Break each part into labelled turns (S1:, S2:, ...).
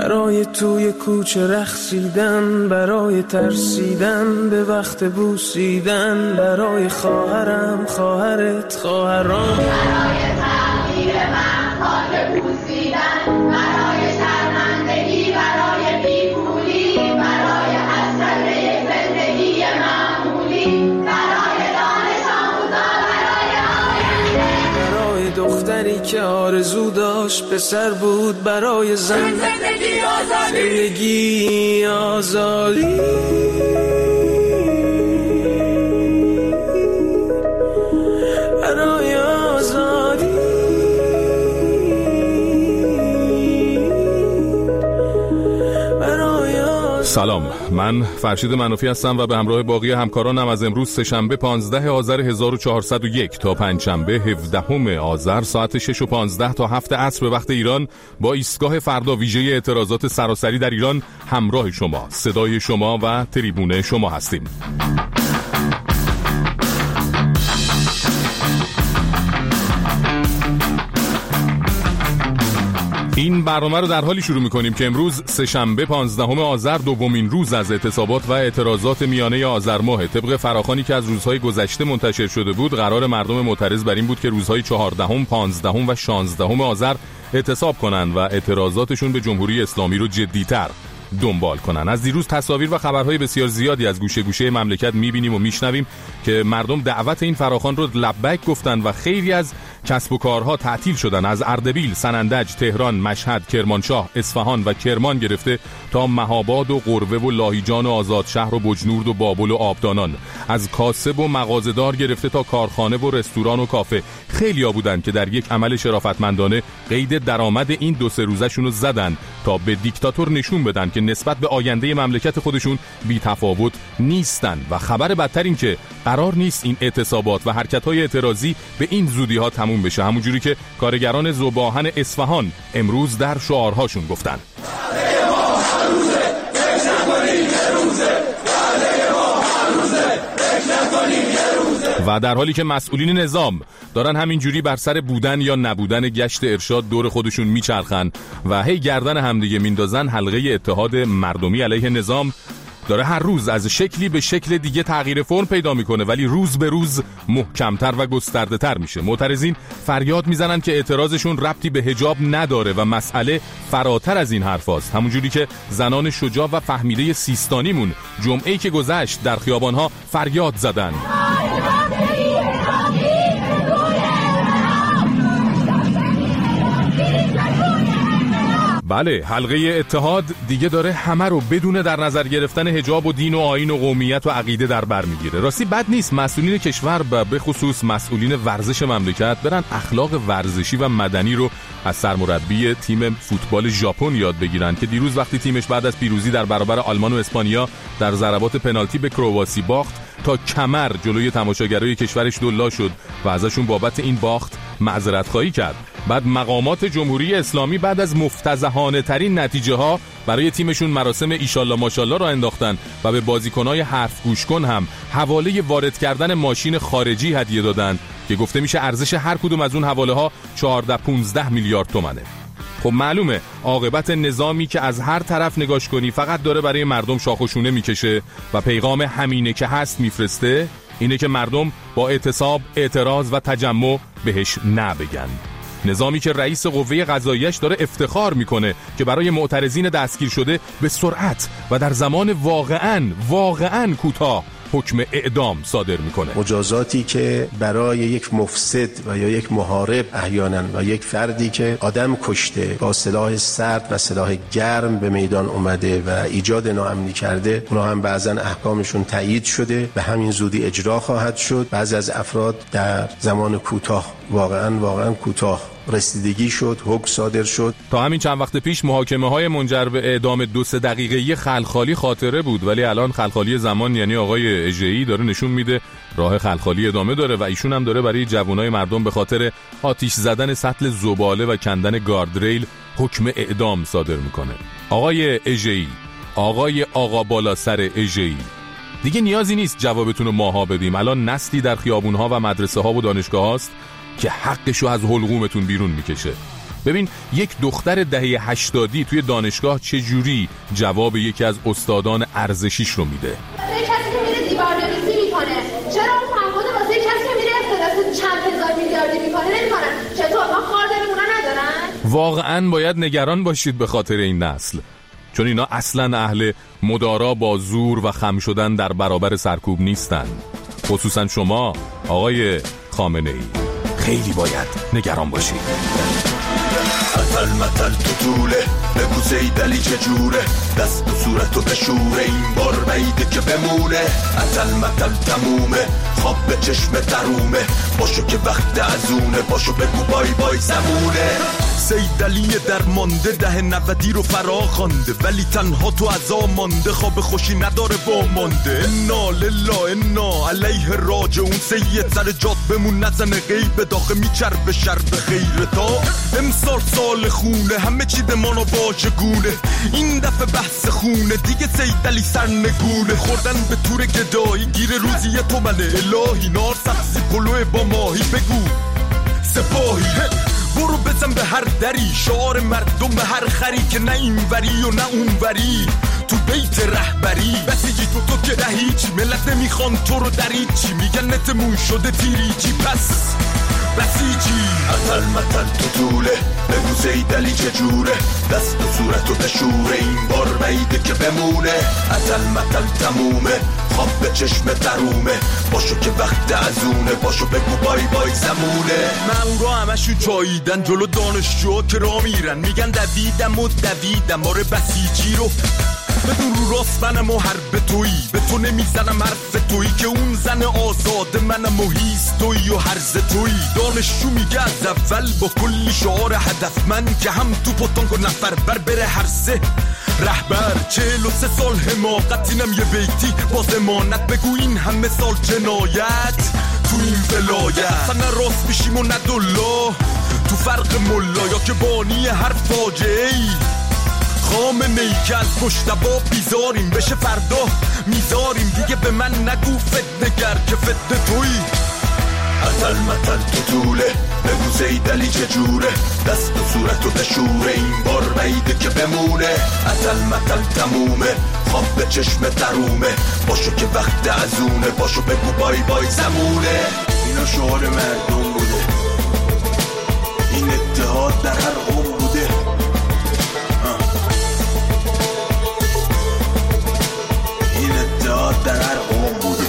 S1: برای توی کوچه رقصیدن، برای ترسیدن به وقت بوسیدن، برای خواهرم، خواهرت، خواهرام،
S2: برای تغییر من، خاک بوسیدن، برای شرمندگی، برای بیپولی، برای حسرت زندگی معمولی، برای دانش آموزا، برای آینده،
S1: برای دختری که آرزو داشت پسر بود، برای
S2: زندگی آزادی،
S1: زندگی آزادی، برای آزادی.
S3: سلام، من فرشید منافی هستم و به همراه باقی همکارانم از امروز سه‌شنبه 15 آذر 1401 تا پنجشنبه 17 آذر ساعت 6:15 تا 7 عصر به وقت ایران با ایستگاه فردا ویژه اعتراضات سراسری در ایران همراه شما، صدای شما و تریبون شما هستیم. این برنامه رو در حالی شروع می‌کنیم که امروز سه‌شنبه 15 آذر دومین روز از اعتصابات و اعتراضات میانه آذر ماه. طبق فراخوانی که از روزهای گذشته منتشر شده بود، قرار مردم معترض بر این بود که روزهای 14، 15 و 16 آذر اعتصاب کنند و اعتراضاتشون به جمهوری اسلامی رو جدی‌تر دنبال کنن. از دیروز تصاویر و خبرهای بسیار زیادی از گوشه گوشه مملکت می‌بینیم و میشنویم که مردم دعوت این فراخوان رو لبیک گفتن و خیلی از کسب و کارها تعطیل شدن. از اردبیل، سنندج، تهران، مشهد، کرمانشاه، اصفهان و کرمان گرفته تا مهاباد و قروه و لاهیجان و آزادشهر و بجنورد و بابل و آبدانان، از کاسب و مغازه‌دار گرفته تا کارخانه و رستوران و کافه، خیلیا بودن که در یک عمل شرافتمندانه قید درآمد این 2-3 روزشون رو زدن تا به دیکتاتور نشون بدن که نسبت به آینده مملکت خودشون بی تفاوت نیستن. و خبر بدتر این که قرار نیست این اعتصابات و حرکت‌های اعتراضی به این زودی‌ها تموم بشه، همونجوری که کارگران ذوباهن اصفهان امروز در شعارهاشون گفتن. و در حالی که مسئولین نظام دارن همینجوری بر سر بودن یا نبودن گشت ارشاد دور خودشون میچرخن و هی گردن همدیگه میندازن، حلقه اتحاد مردمی علیه نظام داره هر روز از شکلی به شکل دیگه تغییر فرم پیدا میکنه، ولی روز به روز محکمتر و گسترده تر میشه. معترضین فریاد میزنن که اعتراضشون ربطی به حجاب نداره و مسئله فراتر از این حرفاست. همونجوری که زنان شجاع و فهمیده سیستانیمون جمعه‌ای که گذشت در خیابانها فریاد زدن. بله، حلقه اتحاد دیگه داره همه رو بدون در نظر گرفتن حجاب و دین و آیین و قومیت و عقیده در بر میگیره. راستی بد نیست مسئولین کشور و به خصوص مسئولین ورزش مملکت برن اخلاق ورزشی و مدنی رو از سرمربی تیم فوتبال ژاپن یاد بگیرن که دیروز وقتی تیمش بعد از پیروزی در برابر آلمان و اسپانیا در ضربات پنالتی به کرواسی باخت، تا کمر جلوی تماشاگرای کشورش دلا شد و ازشون بابت این باخت معذرت خواهی کرد. بعد مقامات جمهوری اسلامی بعد از مفتضحانه ترین نتیجه ها برای تیمشون مراسم ایشالله ماشالله را انداختن و به بازیکنای حرف گوش کن هم حواله وارد کردن ماشین خارجی هدیه دادن که گفته میشه ارزش هر کدوم از اون حواله ها 14-15 میلیارد تومنه. خب معلومه عاقبت نظامی که از هر طرف نگاش کنی فقط داره برای مردم شاخ و شونه میکشه و پیغام همینه که هست میفرسته، اینه که مردم با اعتصاب، اعتراض و تجمع بهش نبگن. نظامی که رئیس قوه قضاییش داره افتخار میکنه که برای معترضین دستگیر شده به سرعت و در زمان واقعاً کوتاه حکم اعدام صادر میکنه.
S4: مجازاتی که برای یک مفسد و یا یک محارب احیانا و یک فردی که آدم کشته با سلاح سرد و سلاح گرم به میدان اومده و ایجاد ناامنی کرده، اونا هم بعضا احکامشون تایید شده به همین زودی اجرا خواهد شد. بعضی از افراد در زمان کوتاه واقعاً کوتاه رسیدگی شد، حکم صادر شد.
S3: تا همین چند وقت پیش محاکمه‌های منجر به اعدام 2-3 دقیقه‌ای خلخالی خاطره بود، ولی الان خلخالی زمان یعنی آقای اژه‌ای داره نشون میده راه خلخالی ادامه داره و ایشون هم داره برای جوانای مردم به خاطر آتش زدن سطل زباله و کندن گاردریل حکم اعدام صادر میکنه. آقای اژه‌ای، آقای آقا بالا سر اژه‌ای، دیگه نیازی نیست جوابتون رو ماها بدیم. الان نسلی در خیابون‌ها و مدرسه‌ها و دانشگاه‌هاست که حقشو از حلقومتون بیرون میکشه. ببین یک دختر دهه 80 توی دانشگاه چجوری جواب یکی از استادان ارزشیش رو میده.
S2: کسی که میره دیوارنویسی میکنه، چرا اون تعهد واسه کسی که میره اختلاس چند هزار میلیاردی میکنه نمیکنن؟ چطور ما خار داریم اونا ندارن؟ واقعا
S3: باید نگران باشید به خاطر این نسل، چون اینا اصلا اهل مدارا با زور و خم شدن در برابر سرکوب نیستن. خصوصا شما آقای خامنه‌ای خیلی باید نگران باشید.
S5: اتل متل تو طوله بگو زیدلی چجوره، دست و صورتو بشوره، این بار بعیده که بمونه. اتل متل تمومه، خواب به چشم ترومه، باشو که وقت ازونه، باشو بگو بای بای زمونه. سیدلی در مانده 10-90 رو فرا خوانده، ولی تنها تو عزا مانده، خواب خوشی نداره با مانده. انا لله انا علیه راجعون، سید سر جاد بمون نزنه غیب داخل میچربه شرب خیرتا. امسال سال خونه همه چی دمانو باشه گونه، این دفعه بحث خونه دیگه سیدلی سرنگونه. خوردن به تور گدایی گیر روزی تو منه الهی، نار سبزی پلوه با ماهی بگو سپاهی. برو بزن به هر دری، شعار مردم به هر خری، که نه این وری و نه اون وری تو بیت رهبری. بسیجی تو که هیچ ملت نمیخوان تو رو در هیچی، میگن نتمون شده تیریجی پس بسیجی. اتل متل تو طوله بگو زیدلی چجوره، دست و صورتو بشوره، این بار بعیده که بمونه. اتل متل تمومه، خواب به چشم ترومه، باشو که وقت ازونه، باشو بگو بای بای زمونه. مامورا همشون جاییدن جلو دانشجوها که راه میرن، میگن دویدم آره بسیجی رو بدون رو راست منم و حرب تویی، به تو نمیزنم حرف تویی، که اون زن آزاده منم و هیست تویی و حرز تویی. دانشجو میگه از اول با کلی شعار هدفمند، که هم تو پتانک و نفر بر بره هر سه رهبر. 43 سال حماقت اینم یه بیتی با ضمانت، بگو این همه سال جنایت تو این ولایت. اصلا راست میشیم و ندالله تو فرق ملا، یا که بانی هر فاجعه ای خامنه‌ای که از مشتبا بیزاریم، بشه فردا میذاریم. دیگه به من نگو فتنگر که فتنه تویی. اتل متل تو طوله بگو زیدلی چجوره، دست و صورتو بشوره، این بار بعیده که بمونه. اتل متل تمومه، خواب به چشم ترومه، باشو که وقت ازونه، باشو بگو بای بای زمونه. اینا شعار مردم بوده، این اتحاد در هر قوم بوده. در هر قوم بوده.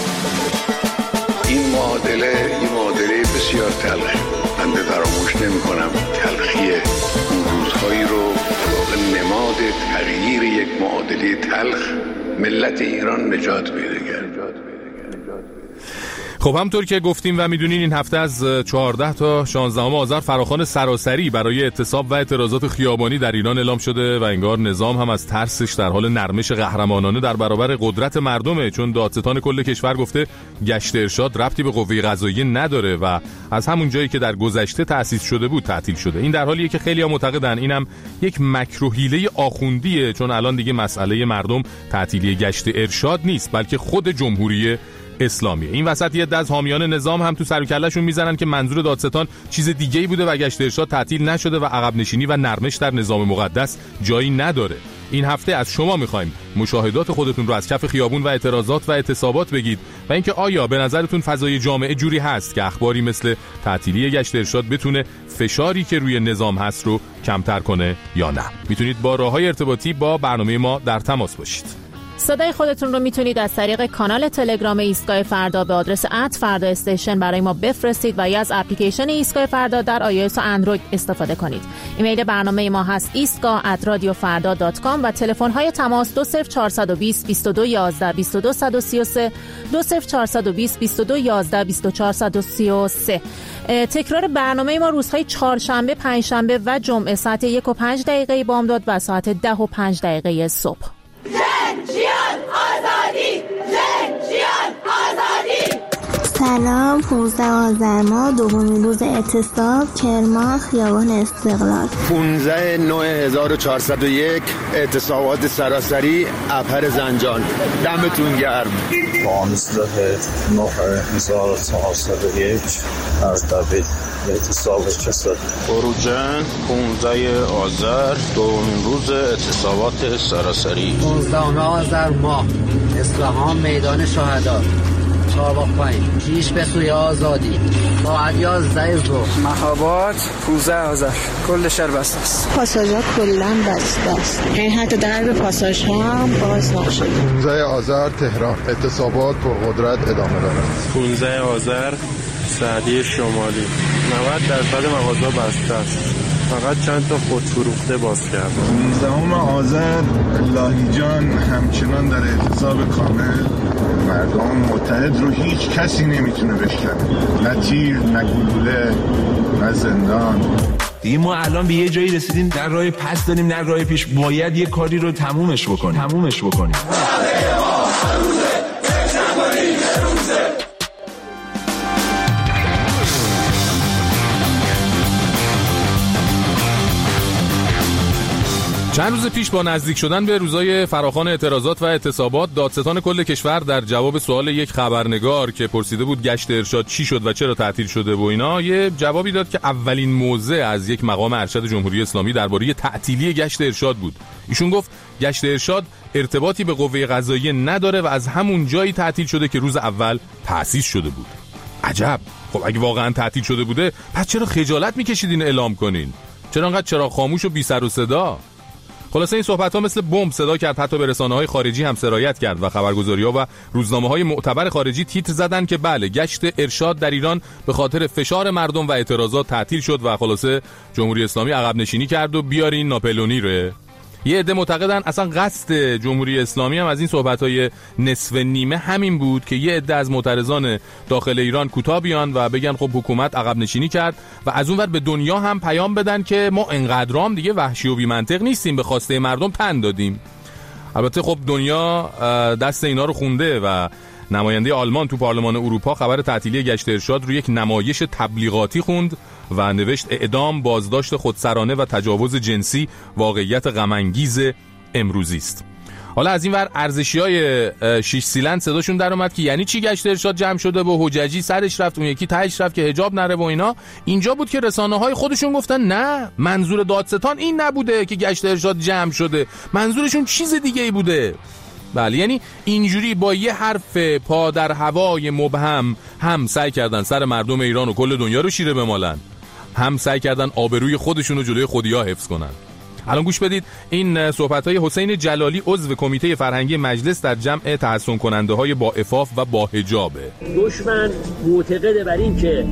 S6: این معادله بسیار تلخ، من فراموش نمی کنم تلخی اون روزهایی رو به نماد تغییر یک معادله تلخ ملت ایران نجات پیدا کرد.
S3: خب همطور که گفتیم و میدونین این هفته از 14 تا 16 آذر فراخوان سراسری برای اعتصاب و اعتراضات خیابانی در ایران اعلام شده و انگار نظام هم از ترسش در حال نرمش قهرمانانه در برابر قدرت مردمه، چون دادستان کل کشور گفته گشت ارشاد ربطی به قوه قضاییه نداره و از همون جایی که در گذشته تأسیس شده بود تعطیل شده. این در حالیه که خیلی‌ها معتقدن اینم یک مکر و حیله آخوندیه، چون الان دیگه مسئله مردم تعطیلی گشت ارشاد نیست بلکه خود جمهوری اسلامیه. این وسط یه از حامیان نظام هم تو سر و کله‌شون میزنن که منظور دادستان چیز دیگه‌ای بوده و گشت ارشاد تعطیل نشده و عقب نشینی و نرمش در نظام مقدس جایی نداره. این هفته از شما می‌خوایم مشاهدات خودتون رو از کف خیابون و اعتراضات و اعتصابات بگید و اینکه آیا به نظرتون فضای جامعه جوری هست که اخباری مثل تعطیلی گشت ارشاد بتونه فشاری که روی نظام هست رو کمتر کنه یا نه. میتونید با راه‌های ارتباطی با برنامه ما در تماس باشید.
S7: صدای خودتون رو میتونید از طریق کانال تلگرام ایستگاه فردا به آدرس @فردا استیشن برای ما بفرستید و یا از اپلیکیشن ایستگاه فردا در iOS و اندروید استفاده کنید. ایمیل برنامه ما هست istgah@radiofarda.com و تلفن های تماس 20420 2211 2233 20420 2211 2433. تکرار برنامه ما روزهای چهارشنبه، پنجشنبه و جمعه ساعت 1:05 بامداد و ساعت 10:05 صبح.
S2: زن جیان آزادی، زن جیان آزادی.
S8: سلام. 15 آذر ماه، دومین روز اعتصاب، کرمان، خیابان استقلال.
S9: 15/9/1401 اعتصابات سراسری اپر زنجان. دمتون گرم.
S10: 15/9/1401 از دبیر اعتصاب کساد.
S11: بروجن 15 آذر دومین روز اعتصابات سراسری.
S12: 15 آذر ماه، اصفهان میدان شهدا، چهارباغ 5، پیش به سوی آزادی، ساعت 11 ظهر.
S13: مهاباد 15 آذر کل شهر بسته است.
S14: پاساژها کلا بسته است. این حتی درب پاساژها هم باز نشده.
S15: 15 آذر تهران اعتصابات پرقدرت ادامه دارد.
S16: 15 آذر سعدی شمالی 90% مغازه بسته است. فقط چند تا خودفروخته باز کرد.
S17: 19 آذر لاهیجان همچنان در اعتصاب کامل. مردم متحد رو هیچ کسی نمیتونه بشکنه، نه تیر، نه گلوله، نه زندان.
S18: دیگه ما الان به یه جایی رسیدیم، نه راه پس داریم نه راه پیش. باید یه کاری رو تمومش بکنیم.
S3: چند روز پیش با نزدیک شدن به روزهای فراخوان اعتراضات و اعتصابات، دادستان کل کشور در جواب سوال یک خبرنگار که پرسیده بود گشت ارشاد چی شد و چرا تعطیل شده و اینا، یه جوابی داد که اولین موضع از یک مقام ارشد جمهوری اسلامی درباره تعطیلی گشت ارشاد بود. ایشون گفت گشت ارشاد ارتباطی به قوه قضاییه نداره و از همون جایی تعطیل شده که روز اول تأسیس شده بود. عجب. خب اگه واقعا تعطیل شده بوده، پس چرا خجالت میکشیدین اعلام کنین؟ چرا انقدر چراغ خاموش و بی سر و صدا؟ خلاصه این صحبت‌ها مثل بمب صدا کرد، حتی به رسانه‌های خارجی هم سرایت کرد و خبرگزاری‌ها و روزنامه‌های معتبر خارجی تیتر زدن که بله، گشت ارشاد در ایران به خاطر فشار مردم و اعتراضات تعطیل شد و خلاصه جمهوری اسلامی عقب نشینی کرد و بیارین ناپلونی رو. یه عده معتقدن اصلا قصد جمهوری اسلامی هم از این صحبت‌های نصف نیمه همین بود که یه عده از معترضان داخل ایران کوتاه بیان و بگن خب حکومت عقب نشینی کرد و از اونور به دنیا هم پیام بدن که ما انقدرام دیگه وحشی و بی منطق نیستیم، به خواسته مردم تن دادیم. البته خب دنیا دست اینا رو خونده و نماینده آلمان تو پارلمان اروپا خبر تعطیلی گشت ارشاد رو یک نمایش تبلیغاتی خوند و نوشت اعدام، بازداشت خودسرانه و تجاوز جنسی واقعیت غم‌انگیز امروزی است. حالا از این ور ارزشیای 6 سیلند صداشون در اومد که یعنی چی گشت ارشاد جمع شده و حججی سرش رفت، اون یکی تهش رفت که حجاب نره و اینا. اینجا بود که رسانه‌های خودشون گفتن نه، منظور دادستان این نبوده که گشت ارشاد جمع شده، منظورشون چیز دیگه ای بوده. بله، یعنی اینجوری با یه حرف پا در هوای مبهم هم سعی کردن سر مردم ایران و کل دنیا رو شیره بمالن، هم سعی کردن آبروی خودشون رو جلوی خودیا حفظ کنن. الان گوش بدید این صحبت‌های حسین جلالی، عضو کمیته فرهنگی مجلس در جمع تحسن کننده‌های با عفاف و با حجابه.
S19: دشمن معتقده بر این که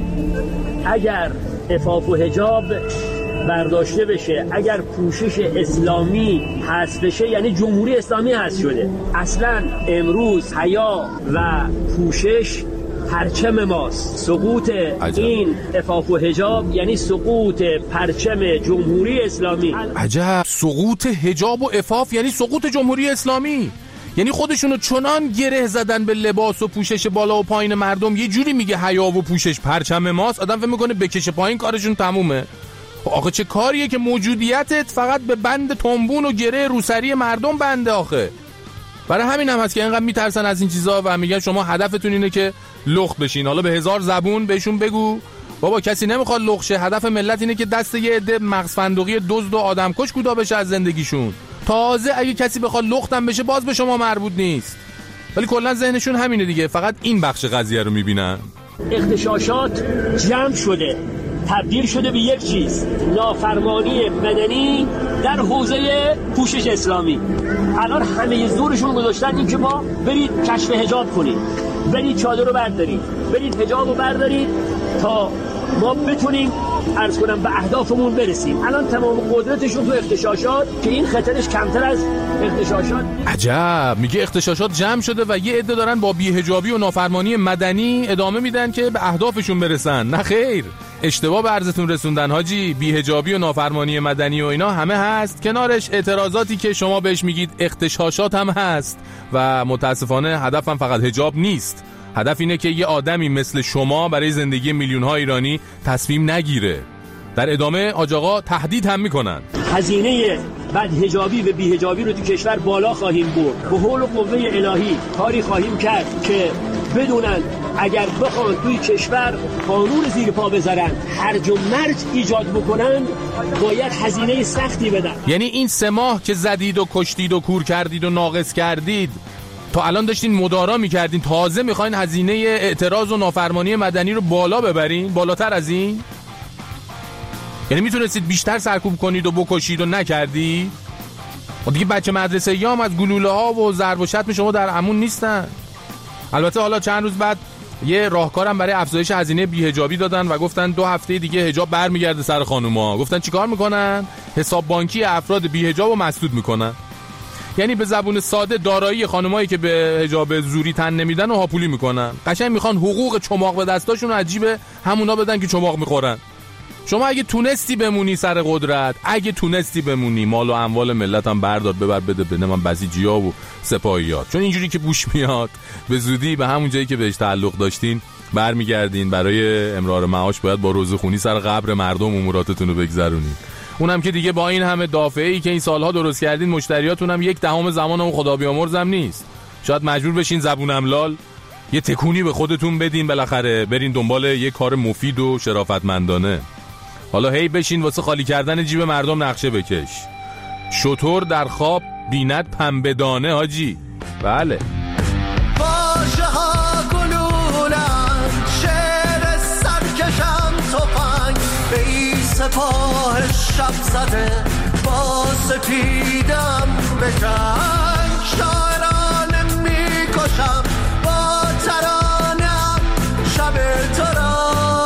S19: اگر عفاف و حجاب برداشته بشه، اگر پوشش اسلامی حذف بشه، یعنی جمهوری اسلامی حذف شده. اصلا امروز حیا و پوشش پرچم ماست. سقوط این عفاف و حجاب یعنی سقوط پرچم جمهوری اسلامی.
S3: عجب، سقوط حجاب و عفاف یعنی سقوط جمهوری اسلامی. یعنی خودشونو چنان گره زدن به لباس و پوشش بالا و پایین مردم، یه جوری میگه حیا و پوشش پرچم ماست، آدم فکر میکنه بکشه پایین کارشون تمومه. آخه چه کاریه که موجودیتت فقط به بند تنبون و گره روسری مردم بنده آخه. برای همین هم هست که اینقدر میترسن از این چیزا و میگن شما هدفتون اینه که لخت بشین. حالا به 1000 زبون بهشون بگو بابا کسی نمیخواد لخت شه، هدف ملت اینه که دست یه عده مغز فندقی دزد و آدمکش کوتاه بشه از زندگیشون. تازه اگه کسی بخواد لختم بشه باز به شما مربوط نیست. ولی کلا ذهنشون همینه دیگه، فقط این بخش قضیه رو میبینن.
S19: اغتشاشات جمع شده، تبدیل شده به یک چیز، نافرمانی مدنی در حوزه پوشش اسلامی. الان همه زورشون گذاشتن این که ما برید کشف حجاب کنید، برید چادر رو بردارید، برید حجاب رو بردارید تا ما بتونیم عرض کنم به اهدافمون برسیم. الان تمام قدرتشون تو اغتشاشات که این خطرش کمتر از اغتشاشات.
S3: عجب، میگه اغتشاشات جمع شده و یه عده دارن با بی‌حجابی و نافرمانی مدنی ادامه میدن که به اهدافشون برسن. نه خیر، اشتباه به عرضتون رسوندن حاجی. بی‌حجابی و نافرمانی مدنی و اینا همه هست، کنارش اعتراضاتی که شما بهش میگید اغتشاشات هم هست و متاسفانه هدفم فقط حجاب نیست. هدف اینه که یه آدمی مثل شما برای زندگی میلیون‌ها ایرانی تصمیم نگیره. در ادامه حاج آقا تهدید هم میکنن.
S19: هزینه بدحجابی و بی‌حجابی رو تو کشور بالا خواهیم برد. به حول و قوه الهی کاری خواهیم کرد که بدونن اگر بخوان توی کشور قانون زیر پا بذارن، هرج و مرج ایجاد بکنن، باید هزینه سختی بدن.
S3: یعنی این 3 ماه که زدید و کشتید و کور کردید و ناقص کردید، تا الان داشتین مدارا میکردین، تازه میخواین هزینه اعتراض و نافرمانی مدنی رو بالا ببرین، بالاتر از این؟ یعنی میتونستید بیشتر سرکوب کنید و بکشید و نکردید؟ و دیگه بچه مدرسه یا هم از گلوله ها و ضرب و شتم شما در امون نیستن. البته حالا چند روز بعد یه راهکارم برای افزایش هزینه بی‌حجابی دادن و گفتن 2 هفته دیگه حجاب برمیگرده سر خانوما. گفتن چیکار میکنن؟ حساب بانکی افراد بی‌حجابو مسدود میکنن. یعنی به زبون ساده دارایی خانمایی که به حجاب زوری تن نمیدن و هاپولی میکنن. قشنگ میخوان حقوق چماق به دستاشون رو عجیبه همونا بدن که چماق میخورن. شما اگه تونستی بمونی سر قدرت، اگه تونستی بمونی، مال و اموال ملت هم بردار ببر بده به من بسیجی‌ها و سپاهیات. چون اینجوری که بوش میاد به زودی به همون جایی که بهش تعلق داشتین برمیگردین. برای امرار معاش باید با روزخونی سر قبر مردم اموراتتون رو بگذرونین. اونم که دیگه با این همه دافعه‌ای که این سالها درست کردین، مشتریاتون هم 1/10 زمان اون خدا بیامرزم نیست. شاید مجبور بشین زبون املال یه تکونی به خودتون بدین، بالاخره برین دنبال یه کار مفید و شرافتمندانه. حالا هی بشین واسه خالی کردن جیب مردم نقشه بکش. شطور در خواب بیند پنبه دانه حاجی. بله.
S5: واژه ها گلولن، شعر سرکشم تفنگ، به این سپاه شب زده با سپیدم بجنگ. شاعران میکشم با ترانم شب تو را.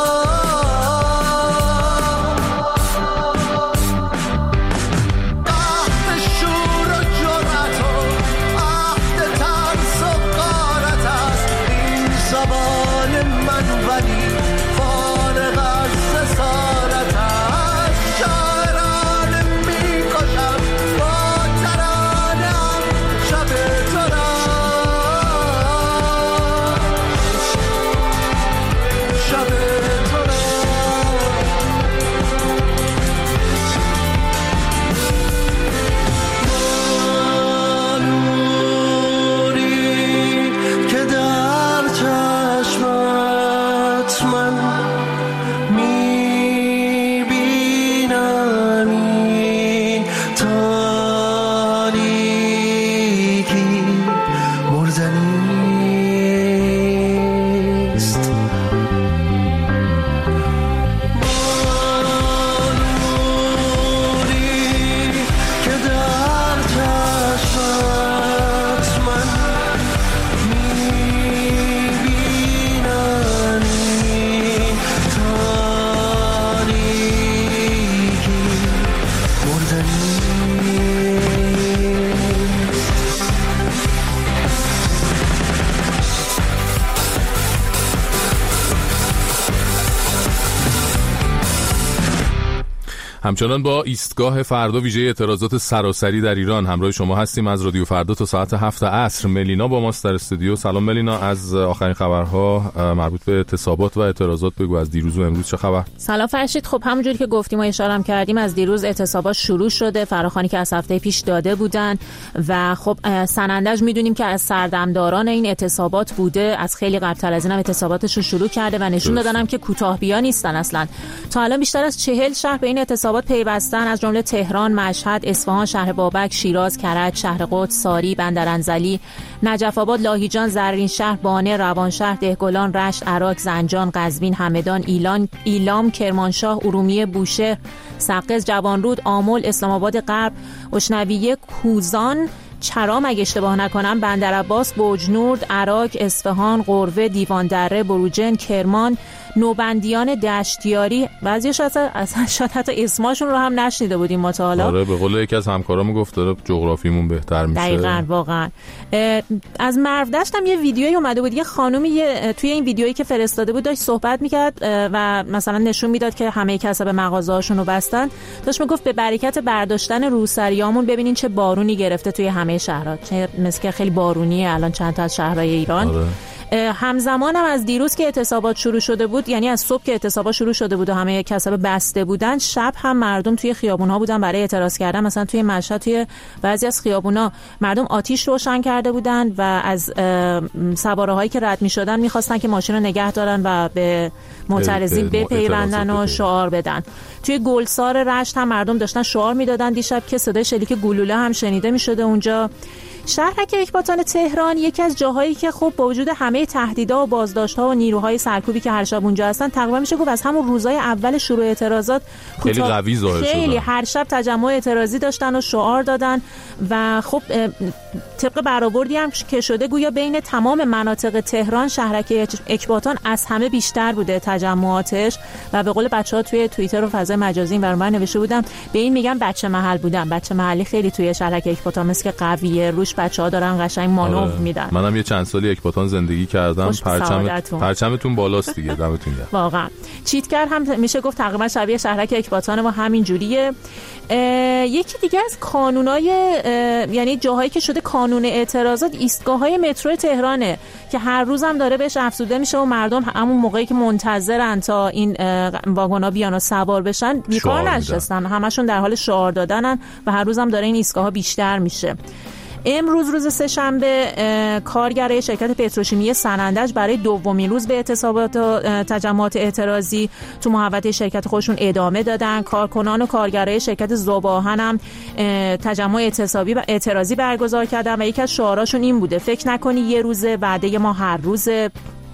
S3: همچنان با ایستگاه فردا ویژه اعتراضات سراسری در ایران همراه شما هستیم. از رادیو فردا تا ساعت 7 عصر ملینا با ماست در استودیو. سلام ملینا، از آخرین خبرها مربوط به اعتصابات و اعتراضات بگو، از دیروز و امروز چه خبر؟
S7: سلام فرشید. خب همونجوری که گفتیم و اشاره کردیم، از دیروز اعتصابات شروع شده، فراخوانی که از هفته پیش داده بودن و خب سنندج میدونیم که از سردمداران این اعتصابات بوده، از خیلی قبل‌تر از اینم اعتصاباتشون شروع کرده و نشون دادن هم که کوتاه‌بیا نیستن. اصلا تا الان بیشتر از 40 شهر به این اعتصابات پیوستن، از جمله تهران، مشهد، اصفهان، شهر بابک، شیراز، کرج، شهر قدس، ساری، بندرانزلی، نجف آباد، لاهیجان، زرین شهر، بانه، روانشهر، دهقلان، رشت، عراق، زنجان، قزوین، همدان، ایلام، کرمانشاه، ارومیه، بوشهر، سقز، جوانرود، آمل، اسلام آباد غرب، اشنویه، کوزان، چرام اگه اشتباه نکنم، بندرعباس، بوجنورد، عراق، اصفهان، قروه، دیوان دره، بروجن، کرمان، نوبندیان، دشتیاری. بعضیش اصلا شاید حتی اسمشون رو هم نشنیده بودیم ما تا حالا.
S3: آره، به قول یکی از همکارامون گفت داره جغرافیمون بهتر میشه.
S7: دقیقاً، واقعا. از مرودشت هم یه ویدیویی اومده بود، یه خانومی توی این ویدیویی که فرستاده بود داشت صحبت میکرد و مثلا نشون میداد که همه کسب مغازه‌هاشون رو بستن. داشت میگفت به برکت برداشتن روسریامون ببینین چه بارونی گرفته توی همه شهرها. مثل که خیلی بارونیه الان چند تا از شهرهای ایران. همزمان هم از دیروز که اعتصابات شروع شده بود، یعنی از صبح که اعتصابات شروع شده بود و همه کسب بسته بودن، شب هم مردم توی خیابون‌ها بودن برای اعتراض کردن. مثلا توی مشهد توی بعضی از خیابون‌ها مردم آتش روشن کرده بودن و از سوارهایی که رد می‌شدن می‌خواستن که ماشین رو نگه دارن و به معترضین بپیوندن و شعار بدن. توی گلسار رشت هم مردم داشتن شعار میدادن دیشب که صدای شلیک گلوله هم شنیده میشده اونجا. شهرک اکباتان تهران یکی از جاهایی که خب با وجود همه تهدیدها و بازداشت‌ها و نیروهای سرکوبی که هر شب اونجا هستن، تقریبا میشه گفت از همون روزهای اول شروع اعتراضات
S3: خیلی قوی ظاهر شدن.
S7: خیلی هر شب تجمع اعتراضی داشتن و شعار دادن و خب طبق برآوردی هم که شده گویا بین تمام مناطق تهران شهرک اکباتان از همه بیشتر بوده تجمعاتش و به قول بچه‌ها توی توییتر و فضای مجازی این برام نوشته بودم به این میگن بچه محل بودن. بچه محلی خیلی توی شهرک اکباتان مثل که قویه، روش بچه‌ها دارن قشنگ مانور میدن.
S3: منم یه چند سالی اکباتان زندگی کردم. پرچمتون بالاست دیگه، دمتون گرم.
S7: واقعا چیتگر هم میشه گفت تقریبا شبیه شهرک اکباتان و همین جوریه. یکی دیگه از کانونای یعنی جاهایی که شده کانون اعتراضات ایستگاه‌های مترو تهرانه که هر روز هم داره بهش افزوده میشه و مردم همون موقعی که منتظرن تا این واگن‌ها بیان و سوار بشن بیکار نشستن، همشون در حال شعار دادنن و هر روز هم داره این ایستگاه‌ها بیشتر میشه. امروز روز سه‌شنبه کارگرای شرکت پتروشیمی سنندج برای دومین روز به اعتصابات و تجمعات اعتراضی تو محوطه شرکت خودشون ادامه دادن. کارکنان و کارگرای شرکت ذوب‌آهن هم تجمع اعتراضی برگزار کردن و یکی از شعاراشون این بوده: فکر نکنی یه روزه، وعده ما هر روزه.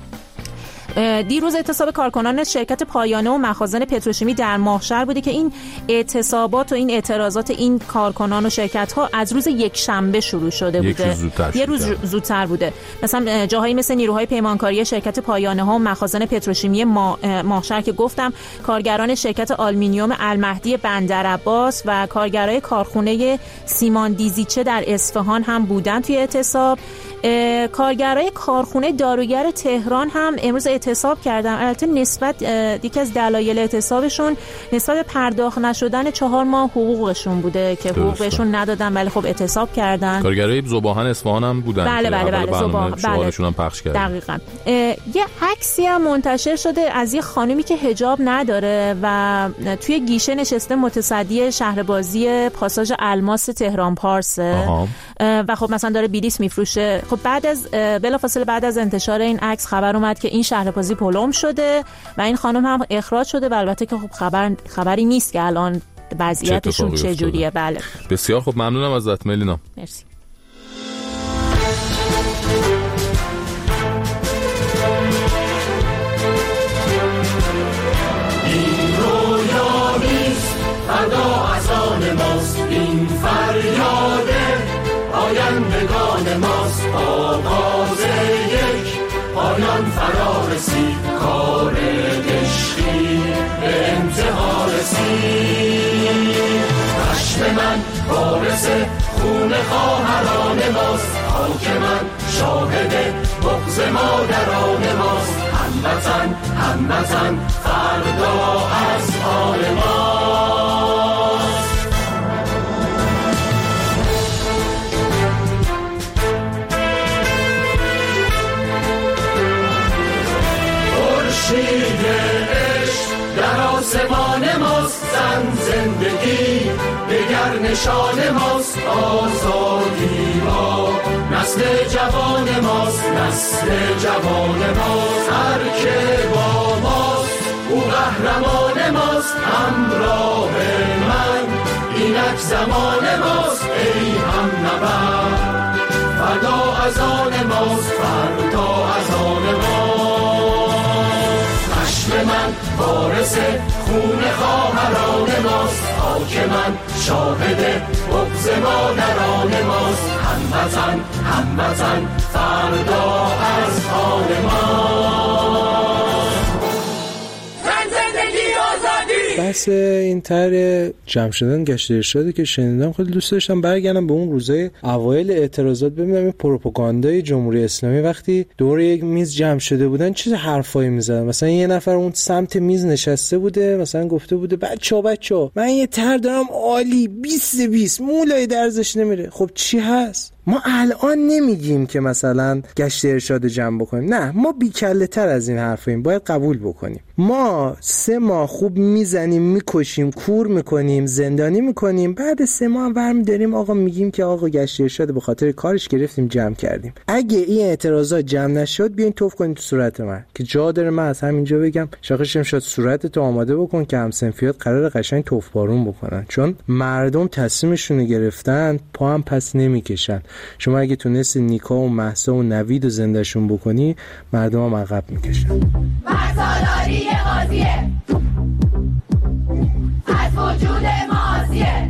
S7: دیروز اعتصاب کارکنان شرکت پایانه و مخازن پتروشیمی در ماهشهر بوده که این اعتصابات و این اعتراضات این کارکنان و شرکت‌ها از روز یک شنبه شروع شده بوده، یه روز زودتر بوده. مثلا جاهایی مثل نیروهای پیمانکاری شرکت پایانه ها و مخازن پتروشیمی ماهشهر که گفتم، کارگران شرکت آلومینیوم المهدی بندرعباس و کارگرای کارخونه سیمان دیزیچه در اصفهان هم بودن توی اعتصاب. کارگرای کارخونه داروگر تهران هم امروز اعتصاب کردن. البته نسبت یکی از دلایل اعتصابشون نسبت به پرداخت نشدن 4 ماه حقوقشون بوده که حقوق بهشون ندادن، ولی خب اعتصاب کردن.
S3: کارگرای ذوب‌آهن اصفهان هم بودن.
S7: بله
S3: ذوب‌آهن شعارشون هم پخش کردن.
S7: دقیقاً. یه عکسی هم منتشر شده از یه خانومی که حجاب نداره و توی گیشه نشسته متصدی شهربازی پاساژ الماس تهران پارس و خب مثلا داره بلیط میفروشه. خب بلافاصله بعد از انتشار این عکس خبر اومد که این شهربازی پلم شده و این خانم هم اخراج شده و البته که خب خبری نیست که الان وضعیتشون چجوریه. بله
S3: بسیار خب، ممنونم ازت ملینا.
S7: مرسی.
S5: این رویا نیست فردا از آن ماست، این فریاد آیندگان ماست. آغاز یک پایان فرا رسید، کار عشقی به انتها رسید. خشم من وارث خون خواهران ماست، خاک من شاهد بغض مادران ماست. هموطن فردا از آن ماست. خورشید عشق در آسمان ماست، زندگی دگر نشان ماست. آزادی ما نسل جوان ماست، هر که با ماست او قهرمان ماست. همراه من اینک زمان ماست، ای هم نبرد فردا از آن ماست. خشم من وارث خون خواهران ماست، خاک من شاهد بغض مادران ماست. هموطن فردا از آن ماست.
S20: بحث این طرح جمع شدن گشت ارشادی که شنیدم خیلی دوست داشتم برگردم به اون روزای اوایل اعتراضات، ببینم این پروپاگاندای جمهوری اسلامی وقتی دور یک میز جمع شده بودن چه حرفایی میزدن. مثلا یه نفر اون سمت میز نشسته بوده، مثلا گفته بوده بچه‌ها من یه طرح دارم عالی 20 مولای درزش نمیره. خب چی هست؟ ما الان نمیگیم که مثلا گشت ارشاد جمع بکنیم، نه، ما بیکله تر از این حرفیم، باید قبول بکنیم. ما 3 ماه خوب میزنیم، میکشیم، کور میکنیم، زندانی میکنیم، بعد 3 ماه برمی‌داریم آقا میگیم که آقا گشت ارشاد به خاطر کارش گرفتیم جمع کردیم. اگه این اعتراضات جمع نشد بیاین توف کنید تو صورت من که جا داره من از همینجا بگم شاخشم شد صورتتو آماده بکن که همسنفیات قرار قشنگ توف بارون بکنن، چون مردم تصمیمشون گرفتن، پا هم پس نمیکشن. شما اگه تونستی نیکا و مهسا و نوید و زندهشون بکنی، مردم هم عقب میکشن.
S2: مرسالاری قاضیه از وجود مازیه،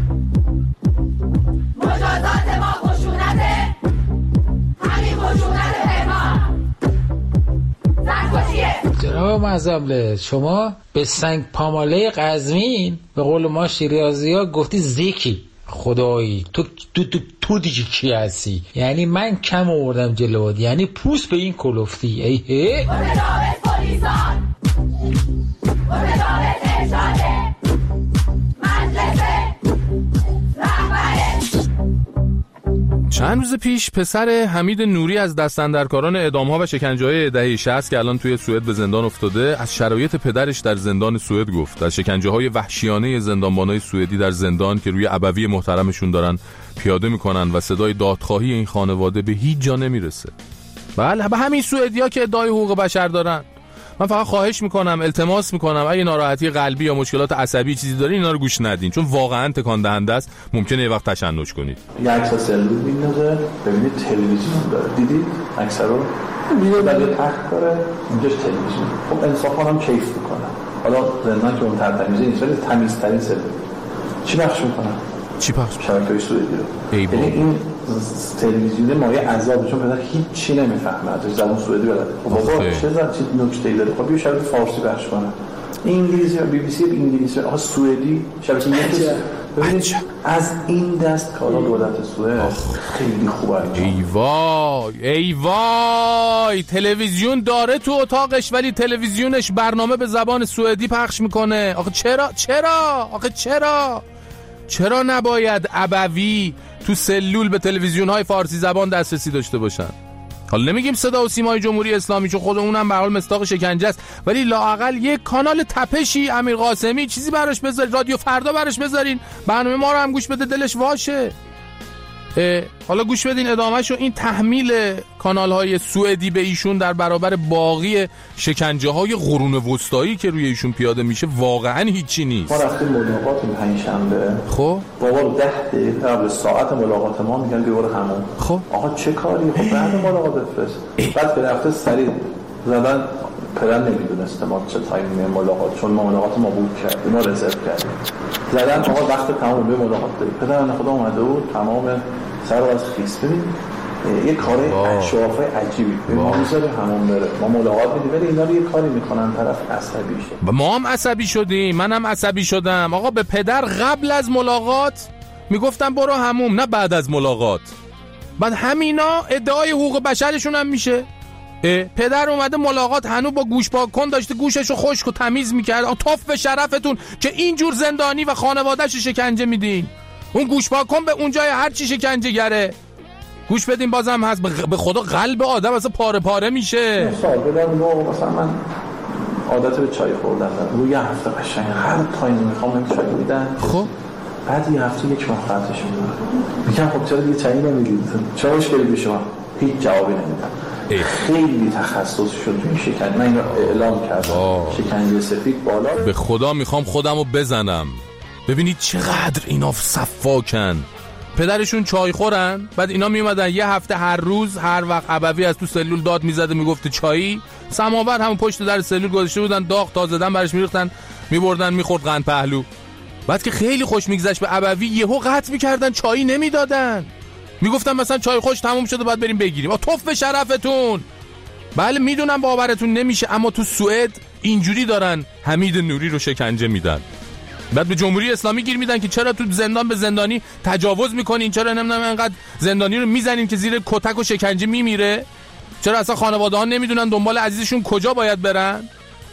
S2: مجازات ما خشونته، همین خشونت پیما زنگوشیه.
S21: جناب معظم شما به سنگ پاماله قزوین به قول ما شیرازی‌ها گفتی زیکی. خدایی تو دیگه کی هستی؟ یعنی من کم آوردم جلوات، یعنی پوست به این کلفتی. ای هی
S2: متداول پلیسان، متداول ارشاده، مجلسه، رهبره.
S3: چند روز پیش پسر حمید نوری از دستاندرکاران اعدام‌ها و شکنجه‌های دهه 60 که الان توی سوئد به زندان افتاده، از شرایط پدرش در زندان سوئد گفت، از شکنجه‌های وحشیانه زندانبانای سوئدی در زندان که روی ابوی محترمشون دارن پیاده میکنن و صدای دادخواهی این خانواده به هیچ جا نمیرسه. بله، به همین سوئدیا که ادعای حقوق بشر دارن. من فقط خواهش میکنم، التماس میکنم اگه ناراحتی قلبی یا مشکلات عصبی چیزی دارین اینا رو گوش ندین، چون واقعا تکان دهنده است. ممکنه یه وقت تشنج کنید.
S10: یه عکس سلول میندازه، ببینید تلویزیون داره، دیدید عکس رو؟ میگه بله تخت داره، اینجاش تلویزیون. خب انصافا هم کیف میکنه. حالا زندان که اون تمیزه نیست، ولی تمیزترین سلول. چی پخش میکنه؟
S3: چی پخش؟
S10: شبکه‌های سوئدی رو. یعنی این تلویزیون مایه عذاب، چون پدر هیچ چی نمیفهمه، ازش زبان سوئدی بلده. خب بابا چه نکته‌ای داره؟ خب بیا شبکه فارسی پخش کنه. انگلیسی بی بی سی انگلیسی، آها سوئدی شبکه ببینید از این دست کارا دولت سوئد خیلی خوبه.
S3: ای وای تلویزیون داره تو اتاقش ولی تلویزیونش برنامه به زبان سوئدی پخش میکنه. آخه چرا نباید ابوی تو سلول به تلویزیون‌های فارسی زبان دسترسی داشته باشن؟ حالا نمیگیم صدا و سیمای جمهوری اسلامی چون خود اونم به حال مصداق شکنجه است، ولی لااقل یک کانال تپشی امیر قاسمی چیزی براش بذارید، رادیو فردا براش بذارین، برنامه ما رو هم گوش بده دلش واشه. حالا گوش بدین ادامهشو. این تحمیل کانال‌های سوئدی به ایشون در برابر باقی شکنجه‌های قرون وسطایی که روی ایشون پیاده میشه واقعا هیچی نیست.
S10: ما رفتیم ملاقات پنجشنبه.
S3: خب
S10: بابا 10 دقیقه قبل ساعت ملاقات ما میگن بیار همون.
S3: خب
S10: آقا چه کاری؟ خب بعد ملاقات بفرست. بعد که رفته سریع زدن پدر نمیدونست ما چه تایمی ملاقات، چون ما ملاقات ما بود کردیم، ما رزرو کردیم. زدن آقا وقت تمام به ملاقات داریم. پدر من خدا اومده بود تمام سر از خیس. ببین یه کار اشرافه عجیبی. ما میذاره همون بره، ما ملاقات میدیم ولی اینا یه کاری میکنن طرف عصبی شه.
S3: ما هم عصبی شدیم، منم عصبی شدم. آقا به پدر قبل از ملاقات میگفتم برو هموم، نه بعد از ملاقات. بعد همینا ادعای حقوق بشرشون هم میشه. پدر اومده ملاقات هنو با گوش پاک کن داشته گوششو خشک و تمیز میکرد. توف به شرفتون که اینجور زندانی و خانواده‌شو شکنجه میدین. اون گوش پاک کن به اونجای هر چی شکنجه گره گوش بدین بازم هست. به خدا قلب آدم اصلا پاره پاره میشه.
S10: مثلا من عادت به چای خوردن دارم. روی هفته قشنگ هر تایمی میخوام چای میدن.
S3: خب
S10: بعد یه هفته یک ماه خطش میگم خب چرا دیگه چای نمیدید؟ چه مشکلی به شما؟ هیچ جوابی نمیدن. خیلی تخصص شد تو این شکنجه. من اینو اعلام کردم. شکنجه سفید بالا.
S3: به خدا میخوام خودمو بزنم. ببینید چقدر اینا صفاکن. پدرشون چای خورن، بعد اینا میومدن یه هفته هر روز هر وقت ابوی از تو سلول داد میزده میگفت چایی، سماور همون پشت در سلول گذاشته بودن، داغ تازه دادن برش میریختن میبردن میخورد قند پهلو. بعد که خیلی خوش میگذشت به ابوی یهو قطع میکردن، چایی نمیدادن، میگفتن مثلا چای خوش تموم شده بعد بریم بگیریم. توف به شرفتون. بله میدونم باورتون نمیشه اما تو سوئد اینجوری دارن حمید نوری رو شکنجه میدن. بعد به جمهوری اسلامی گیر میدن که چرا تو زندان به زندانی تجاوز میکنین، چرا نمیدونم انقدر زندانی رو میزنین که زیر کتک و شکنجه میمیره، چرا اصلا خانواده ها نمیدونن دنبال عزیزشون کجا باید برن.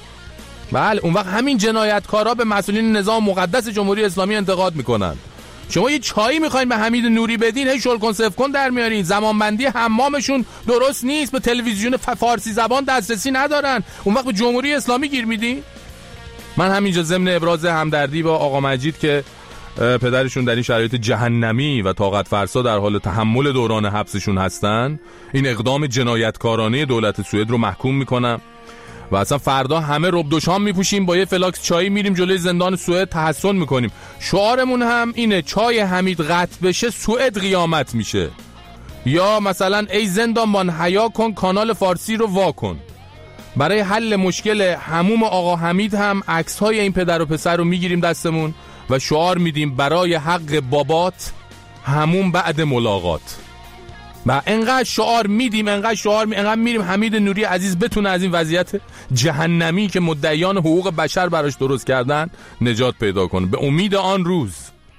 S3: بله اون وقت همین جنایتکارا به مسئولین نظام مقدس جمهوری اسلامی انتقاد میکنن شما یه چایی میخواین به حمید نوری بدین، هی شل کن صف کن در میارین. زمانبندی حمامشون درست نیست، به تلویزیون فارسی زبان دسترسی ندارن، اون وقت به جمهوری اسلامی گیر میدین. من همینجا ضمن ابراز همدردی با آقا مجید که پدرشون در این شرایط جهنمی و طاقت فرسا در حال تحمل دوران حبسشون هستن، این اقدام جنایتکارانه دولت سوئد رو محکوم میکنم و اصلا فردا همه رب دوشام میپوشیم، با یه فلاکس چایی میریم جلوی زندان سوئد تحسن میکنیم. شعارمون هم اینه: چای حمید قطع بشه سوئد قیامت میشه. یا مثلا ای زندانبان حیا کن کانال فارسی رو وا کن. برای حل مشکل حموم آقا حمید هم عکس‌های این پدر و پسر رو میگیریم دستمون و شعار میدیم: برای حق بابات همون بعد ملاقات. و انقدر شعار میدیم، انقدر میریم حمید نوری عزیز بتونه از این وضعیت جهنمی که مدعیان حقوق بشر براش درست کردن نجات پیدا کنه. به امید آن روز.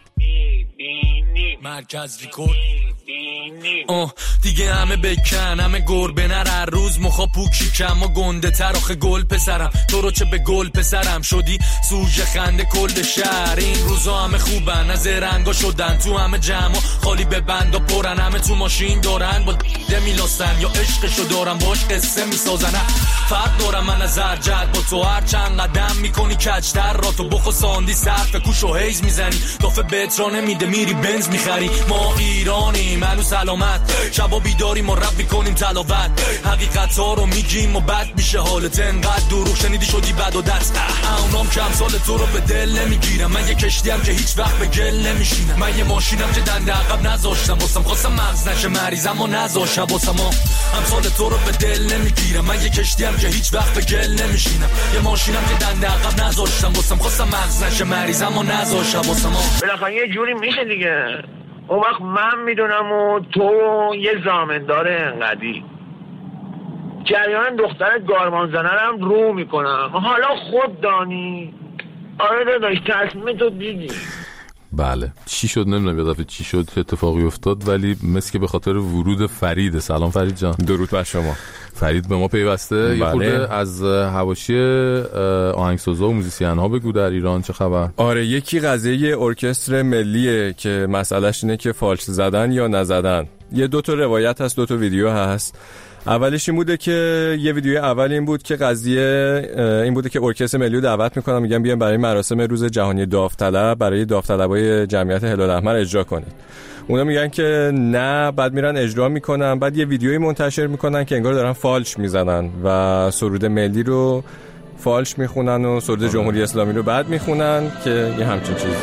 S1: مرکز ریکورد دیگه همه بکن، همه گربه نر، هر روز مخا پوکی کم و گنده تر. آخه گل پسرم تو رو چه به گل پسرم شدی سوژه خنده کل شهر. این روزا همه خوبن، از رنگا شدن تو همه جمع خالی به بند و پرن. همه تو ماشین دارن با ده میلاستن یا عشقشو دارن باش قصه میسازن. فرق دارم من از هر جد با تو، هر چند قدم میکنی کجتر را تو بخو ساندی صرف کوش و حیز میزنی. دافه بهترا نمیده میری بنز میخری. ما ایرانیم منو سلامت، شبا بیداریم و رب میکنیم تلاوت. حقیقت ها رو میگیم و بد میشه حالت، انقدر دروغ شنیدی شدی بد و دست. اونام کم سال تو رو به دل نمیگیرم، من یه کشتیم که هیچ وقت به گل نمیشینم. من یه ماشینم که دنده عقب نذاشتم واسم، خواستم مغز نشه مریضم و نذاشتم واسم. هم سال تو رو به دل نمیگیرم، من یه کشتیم که هیچ وقت به گل نمیشینم. یه ماشینم که دنده عقب نذاشتم واسم، خواستم مغز نشه مریضم و نذاشتم واسم.
S22: بالاخره یه جوری میشه دیگه. اون وقت من میدونم و تو یه زامندار انقدی جریان دختر گارمان زنرم رو میکنم. حالا خود دانی. آره داداش تصمیم تو دیدی.
S3: بله چی شد نمیدونم یه دفعه چی شد اتفاقی افتاد، ولی مثل که به خاطر ورود فرید. سلام فرید جان.
S23: درود بر شما.
S3: فرید به ما پیوسته.
S23: بله.
S3: یه خورده از حواشی آهنگسازا و موزیسین ها بگو در ایران چه خبر؟
S23: آره یکی قضیه ارکستر ملیه که مسئلهش اینه که فالش زدن یا نزدن. یه دو تا روایت هست، دو تا ویدیو هست. اولش این بوده که یه ویدیو اول این بود که قضیه این بوده که ارکستر ملی رو دعوت میکنن، میگن بیان برای مراسم روز جهانی داوطلب برای داوطلبای جمعیت هلال احمر اجرا کنید. اونا میگن که نه، بعد میرن اجرا میکنن، بعد یه ویدیویی منتشر میکنن که انگار دارن فالش میزنن و سرود ملی رو فالش میخونن و سرود جمهوری اسلامی رو بعد میخونن که یه همچین چیزی.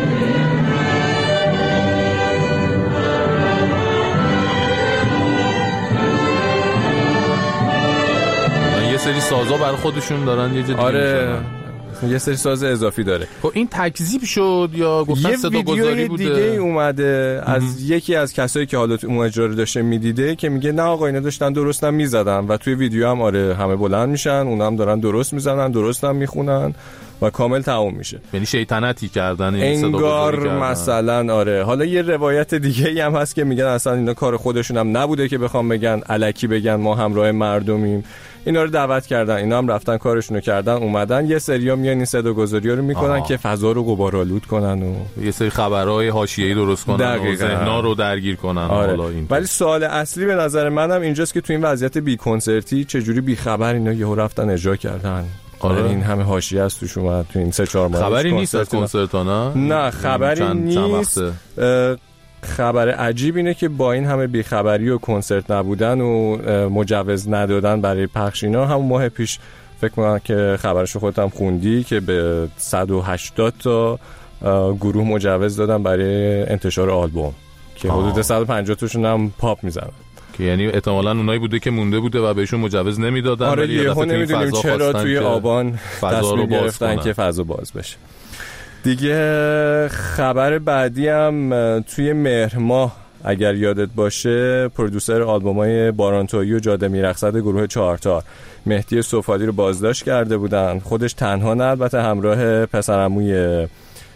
S3: سری سازا برای خودشون دارن یه جدی.
S23: آره یه سری ساز اضافی داره.
S3: خب این تکذیب شد یا گفتن صدا گذاری بوده؟
S23: یه ویدیو دیگه اومده از یکی از کسایی که حالا اون اجرا رو داشته میدیده که میگه نه آقا اینا داشتن درستم میزدن و توی ویدیو هم آره همه بلند میشن، اونا هم دارن درست میزنن، درستم میخونن و کامل تموم میشه.
S3: یعنی شیطنتی کردن این صدا
S23: انگار
S3: گذاری کردن.
S23: مثلا آره. حالا یه روایت دیگه هم هست که میگن اصلا اینا کار خودشون هم نبوده که بخوام بگن الکی بگن ما همراه مردمیم. اینا رو دعوت کردن، اینا هم رفتن کارشونو کردن، اومدن یه سریا میان این صدا گذاری‌ها رو میکنن که فضا رو غبارآلود کنن و
S3: یه سری خبرهای حاشیه‌ای درست کنن و ذهنا رو درگیر کنن.
S23: آره.
S3: حالا این
S23: ولی سوال اصلی به نظر منم اینجاست که تو این وضعیت بی کنسرتی چجوری بی خبر اینا یهو رفتن اجرا کردن. آره این همه حاشیه است توش اومد تو این 3-4 ماه.
S3: خبری نیست از کنسرت ها؟
S23: نه خبری نیست. خبر عجیب اینه که با این همه بیخبری و کنسرت نبودن و مجوز ندادن برای پخش اینا، همون ماه پیش فکر کنم که خبرشو خودت هم خوندی که به 180 تا گروه مجوز دادن برای انتشار آلبوم که حدود 150 تاشون هم پاپ میزنن،
S3: که یعنی احتمالاً اونایی بوده که مونده بوده و بهشون مجوز نمیدادن.
S23: آره یهو نمیدونیم چرا توی آبان تصمیم گرفتن که فضا باز بشه. دیگه خبر بعدی هم توی مهر ماه اگر یادت باشه پرودوسر آلبومای بارانتویی و جاده میرقصد گروه چهارتار مهدی صفادی رو بازداشت کرده بودن. خودش تنها نه، البته همراه پسرعموی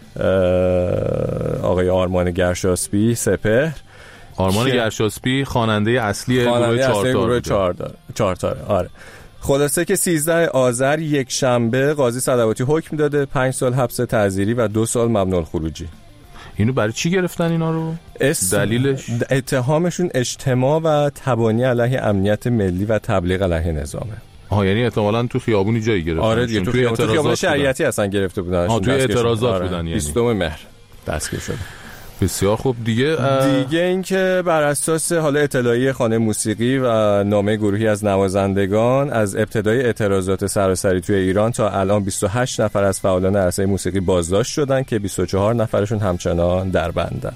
S23: آقای آرمان گرشاسبی سپهر.
S3: آرمان گرشاسبی خواننده اصلی گروه چهارتار. آره.
S23: خلاصه که 13 آذر یک شنبه قاضی صلواتی حکم داده 5 سال حبس تعزیری و 2 سال ممنوع الخروجی.
S3: اینو برای چی گرفتن اینا رو؟ دلیلش
S23: اتهامشون اجتماع و تبانی علیه امنیت ملی و تبلیغ علیه نظامه.
S3: یعنی احتمالاً تو خیابونی جایی گرفتن.
S23: آره دیگه، تو خیابون شریعتی اصلا گرفته بودن.
S3: توی اعتراضات بودن. یعنی
S23: 20 مهر دستگیر شده.
S3: بسیار خوب. دیگه
S23: این که بر اساس حالا اطلاعیه خانه موسیقی و نامه گروهی از نوازندگان از ابتدای اعتراضات سراسری توی ایران تا الان 28 نفر از فعالان عرصه موسیقی بازداشت شدن که 24 نفرشون همچنان در بندن.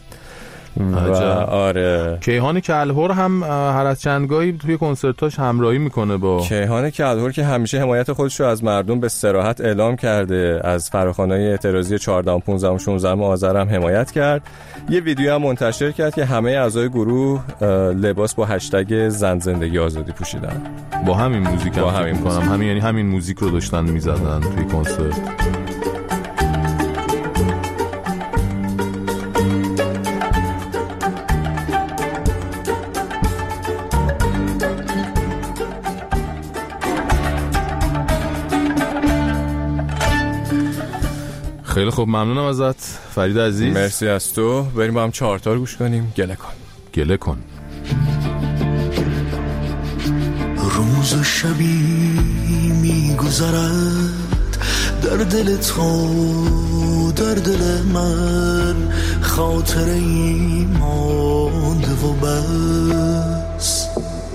S23: آره،
S3: کیهان کلهر هم هر از چندگاهی توی کنسرتاش همراهی میکنه با
S23: کیهان کلهر که همیشه حمایت خودش رو از مردم به صراحت اعلام کرده. از فراخوان‌های اعتراضی 14 15 و 16 آذر هم حمایت کرد. یه ویدیو هم منتشر کرد که همه اعضای گروه لباس با هشتگ زن زندگی آزادی پوشیدن.
S3: با همین موزیک هم فکر می‌کنم یعنی همین موزیک رو داشتن می‌زدن توی کنسرت. خیلی خوب، ممنونم ازت فرید عزیز.
S23: مرسی از تو. بریم با هم 4 تا گوش کنیم.
S3: گله کن.
S5: روز و شبی میگذرد در دل تو، در دل من خاطر ای مانده و بس.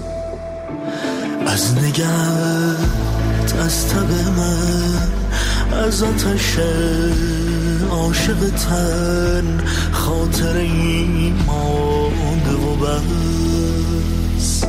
S5: از نگهت، از تب من، از آتش عاشق تن خاطری مانده و بس.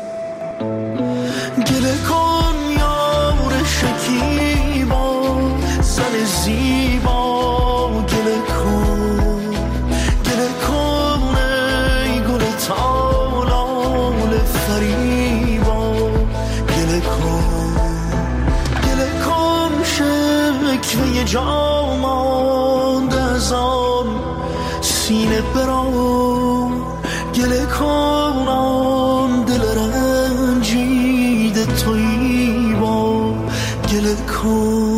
S5: گله کن یار شکیبا، زن زیبا، گله کن، گله کن ای گل تالال فریبا، گله کن، گله کن شکوه جا مانده از آن سینه بران، گله کن آن دل رنجیده تویی با، گله کن.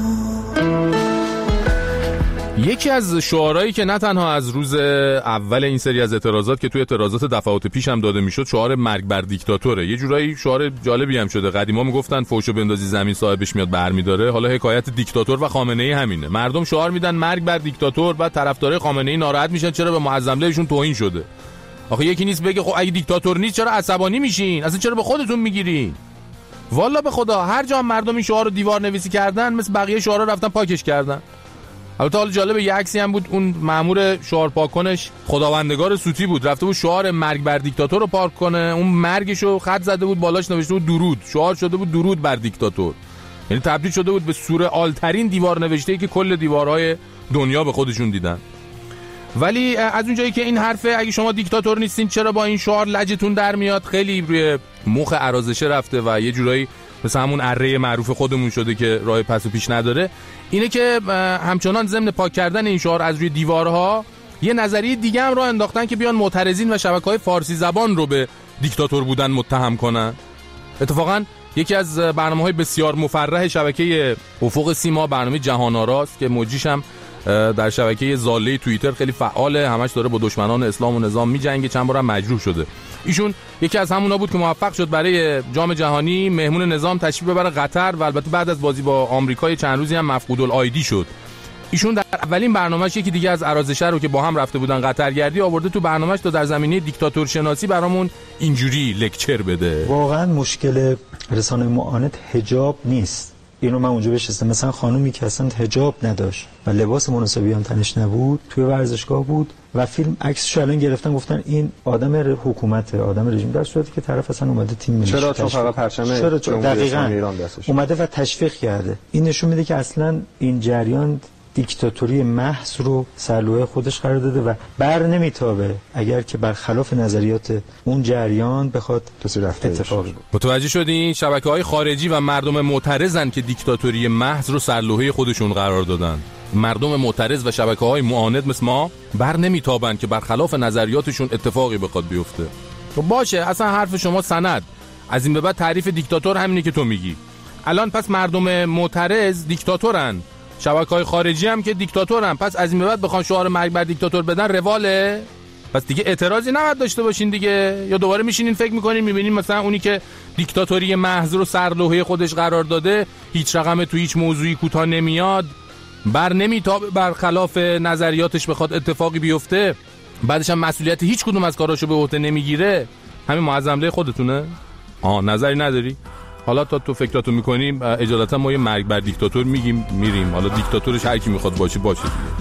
S3: یکی از شعارهایی که نه تنها از روز اول این سری از اعتراضات که توی اعتراضات دفعات پیش هم داده میشد، شعار مرگ بر دیکتاتوره. یه جورایی شعار جالبی هم شده. قدیما میگفتن فوشو بندازی زمین صاحبش میاد برمیداره. حالا حکایت دیکتاتور و خامنه‌ای همینه. مردم شعار میدن مرگ بر دیکتاتور، بعد طرفدارای خامنه‌ای ناراحت میشن چرا به معظم‌لهشون توهین شده. آخه یکی نیست بگه خب اگه دیکتاتور نیست چرا عصبانی میشین؟ اصلا چرا به خودتون میگیرین؟ والا به خدا هر جا مردم این شعار رو دیوار نویسی کردن، مثل بقیه شعارا رفتن پاکش کردن. البته حالا جالب یه عکسی هم بود، اون مأمور شعار پاککنش خداوندگار سوتی بود، رفته بود شعار مرگ بر دیکتاتور رو پاک کنه، اون مرگشو خط زده بود بالاش نوشته بود درود، شعار شده بود درود بر دیکتاتور. یعنی تبدیل شده بود به سوره آلترین دیوار نوشته‌ای که کل دیوارهای دنیا به خودشون دیدن. ولی از اونجایی که این حرفه اگه شما دیکتاتور نیستین چرا با این شعار لجتون در میاد، خیلی روی مخ ارازشه رفته و یه جورایی مثل همون اره معروف خودمون شده که راه پس و پیش نداره. اینه که همچنان ضمن پاک کردن این شعار از روی دیوارها یه نظریه دیگه هم راه انداختن که بیان معترضین و شبکه‌های فارسی زبان رو به دیکتاتور بودن متهم کنن. اتفاقا یکی از برنامه‌های بسیار مفرح شبکه افق سیما برنامه جهان آراست که موجیش هم در شبکه زاله توییتر خیلی فعاله، همش داره با دشمنان اسلام و نظام میجنگه، چند بارم مجروح شده. ایشون یکی از همونا بود که موفق شد برای جام جهانی مهمون نظام تشریف ببره قطر و البته بعد از بازی با آمریکا چند روزی هم مفقود الایدی شد. ایشون در اولین برنامه‌اش یکی دیگه از ارازشه رو که با هم رفته بودن قطرگردی آورده تو برنامه‌اش تا در زمینه دیکتاتور شناسی برامون اینجوری لکچر بده.
S4: واقعا مشکل رسانه معاند حجاب نیست. اینو من اونجا بشستم، مثلا خانومی که اصلا حجاب نداشت و لباس مناسبی هم تنش نبود توی ورزشگاه بود و فیلم عکسش الان گرفتن گفتن این آدم حکومته، آدم رژیم، در صورتی که طرف اصلا اومده تیم ملی
S6: چرا چون فقط پرچم
S4: دقیقاً
S6: ایران دستش
S4: اومده و تشویق کرده. این نشون میده که اصلا این جریان دیکتاتوری محض رو سرلوحه خودش قرار داده و بر نمیتابه اگر که برخلاف نظریات اون جریان بخواد اتفاقی بود.
S3: متوجه شدین؟ شبکه‌های خارجی و مردم معترضن که دیکتاتوری محض رو سرلوحه خودشون قرار دادن. مردم معترض و شبکه‌های معاند مثل ما بر نمیتابن که برخلاف نظریاتشون اتفاقی بخواد بیفته. خب باشه، اصلا حرف شما سند. از این به بعد تعریف دیکتاتور همینه که تو میگی. الان پس مردم معترض دیکتاتورن. شبکه‌های خارجی هم که دیکتاتورن، پس از این به بعد بخوان شعار مرگ بر دیکتاتور بدن رواله؟ پس دیگه اعتراضی نباید داشته باشین دیگه. یا دوباره میشینین فکر میکنین میبینین مثلا اونی که دیکتاتوری محض رو سرلوحه خودش قرار داده، هیچ رقم تو هیچ موضوعی کوتاه نمیاد، نمیتابه برخلاف نظریاتش بخواد اتفاقی بیفته، بعدش هم مسئولیت هیچ کدوم از کاراشو به عهده نمیگیره، همین معظمله خودتونه؟ نظری نداری؟ حالا تا تو فکراتو میکنیم اجالتا ما یه مرگ بر دیکتاتور میگیم میریم، حالا دیکتاتورش هر کی میخواد باشه دیگه.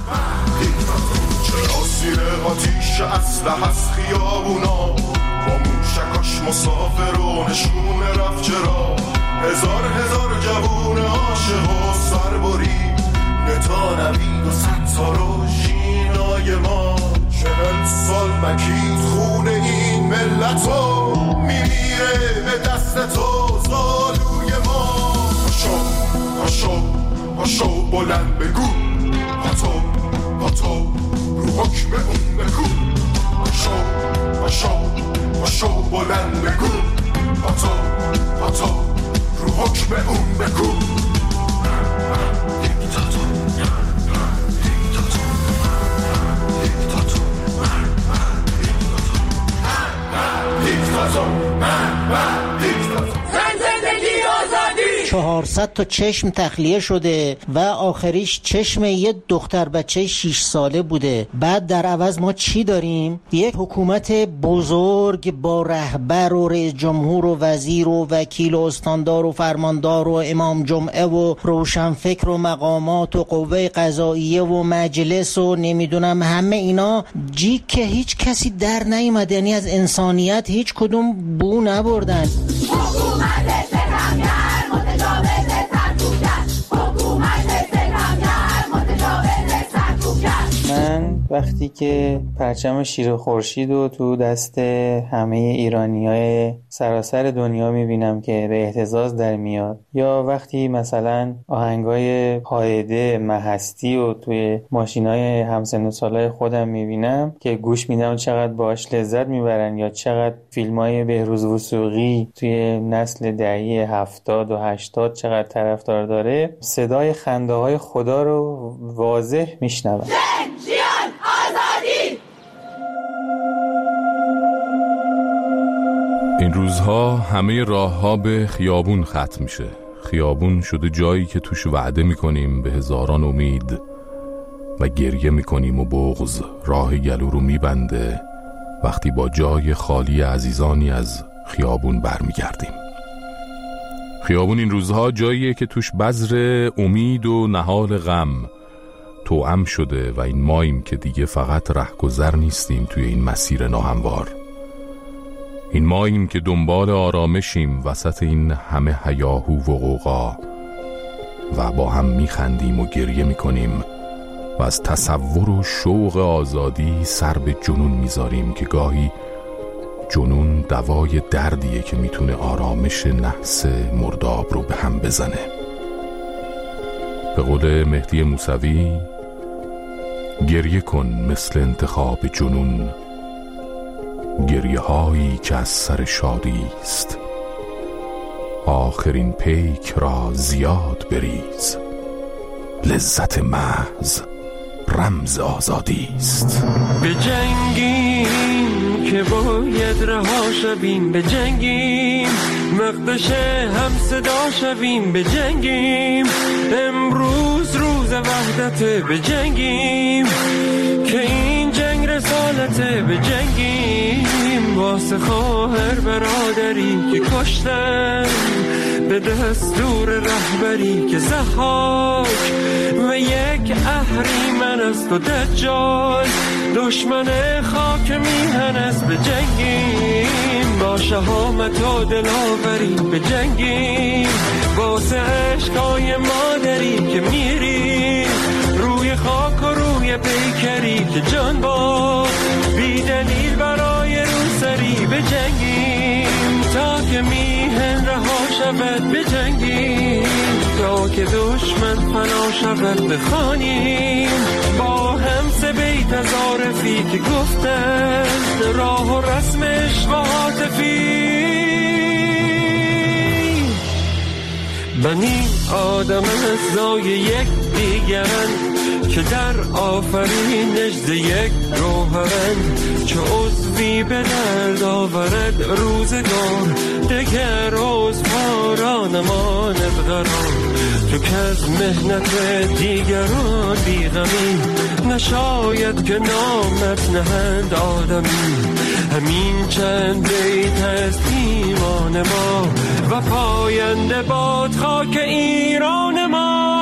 S5: آتیش اسلحه از خیابونا با موشکاش مسافر و نشون رفت چرا، هزار جوون عاشق و سربری نتا نوید و 100 سال و شینای ما، 40 سال مکید خون این ملتو میمیره به دست تو زالوی ما. پاشو بلند بگو پاتو رو حکم اون بگو، پاشو بلند بگو پاتو رو حکم اون بگو.
S6: زندگی آزادی 400 تا چشم تخلیه شده و آخریش چشم یه دختر بچه 6 ساله بوده. بعد در عوض ما چی داریم؟ یک حکومت بزرگ با رهبر و رئیس جمهور و وزیر و وکیل و استاندار و فرماندار و امام جمعه و روشنفکر و مقامات و قوه قضاییه و مجلس و نمیدونم همه اینا که هیچ کسی در نیامد، یعنی از انسانیت هیچ کدوم بو نبردن.
S2: حکومت ستمگر متجاوز سرکوبگر، حکومت ستمگر متجاوز سرکوبگر.
S8: من وقتی که پرچم شیر خورشید رو تو دست همه ایرانیای سراسر دنیا میبینم که به اهتزاز در میاد، یا وقتی مثلا آهنگای هایده مهستی رو توی ماشینای همسن و سالای خودم میبینم که گوش میدم چقدر باهاش لذت میبرن، یا چقدر فیلمای بهروز وثوقی توی نسل دهه 70 و 80 چقدر طرفدار داره، صدای خنده های خدا رو واضح میشنوم.
S3: این روزها همه راه‌ها به خیابون ختم میشه. خیابون شده جایی که توش وعده میکنیم به هزاران امید و گریه میکنیم و بغض راه گلو رو میبنده وقتی با جای خالی عزیزانی از خیابون برمیگردیم. خیابون این روزها جاییه که توش بذر امید و نهال غم توأم شده و این ماییم که دیگه فقط رهگذر نیستیم توی این مسیر ناهموار. این ماییم که دنبال آرامشیم وسط این همه هیاهو و غوغا و با هم میخندیم و گریه میکنیم و از تصور و شوق آزادی سر به جنون میذاریم که گاهی جنون دوای دردیه که میتونه آرامش نحس مرداب رو به هم بزنه. به قول مهدی موسوی، گریه کن مثل انتخاب جنون، گریه هایی که از سر شادی است، آخرین پیک را زیاد بریز، لذت محض رمز آزادی است.
S9: به جنگیم که باید رها شویم، به جنگیم مقدش هم صدا شویم، به جنگیم امروز روز وحدت، به جنگیم که این جنگ رسالته، به جنگیم واسه خواهر برادری که کشتن به دستور رهبری که ضحاک و یک اهریمن است و دجال دشمن خاک میهن است، به جنگیم با شهامت و دلاوری، به جنگیم واسه عشقای مادری که میری روی خاک و روی پیکری که جان با بی دلیل برای روسری، به جنگیم تا که میهن رها شود، به جنگیم تا که دشمن فنا شود، بخوانیم با هم سه بیت از عارفی که گفتن راه و رسمش و عاطفی، بنی آدم ازای یک دیگرن که در آفرینش ز یک گوهرن، چه عضوی به درد آورد روزگار دگر عضوارا نماند قرار. تو که از مهنت دیگران بیغمی، نشاید که نامت نهند آدمی. همین چند بیت از ایمان ما و پاینده باد خاک ایران ما.